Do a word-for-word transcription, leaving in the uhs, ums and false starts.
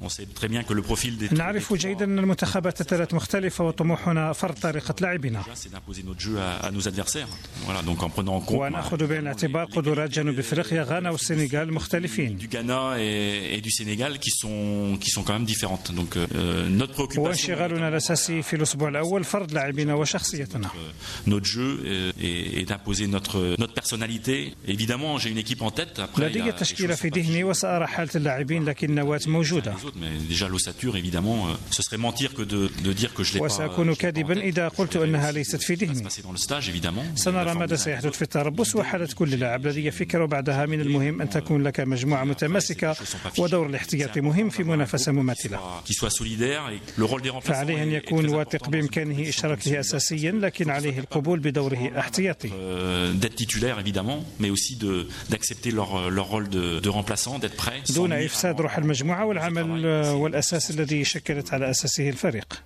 نعرف جيدا أن المنتخبات الثلاث مختلفة وطموحنا فرض طريقة لعبنا، ونأخذ بعين الاعتبار قدرات جنوب أفريقيا غانا والسنغال مختلفين، وانشغالنا الأساسي في الأسبوع الأول فرض لاعبنا وشخصيتنا. لدي تشكيلة في ذهني وسأرى حالة اللاعبين، لكن النواة موجودة. وسأكون كاذبا إذا قلت أنها ليست في ذهني. سنرى ماذا سيحدث في التربص وحالة كل لاعب. لدي فكرة، وبعدها من المهم أن تكون لك مجموعة متماسكة، ودور الاحتياطي مهم في منافسة مماثلة. فعليه أن يكون واثق بإمكانه إشراكه أساسيا، لكن عليه القبول بدوره احتياطي دون إفساد روح المجموعة والعمل والأساس الذي شكلت على أساسه الفريق.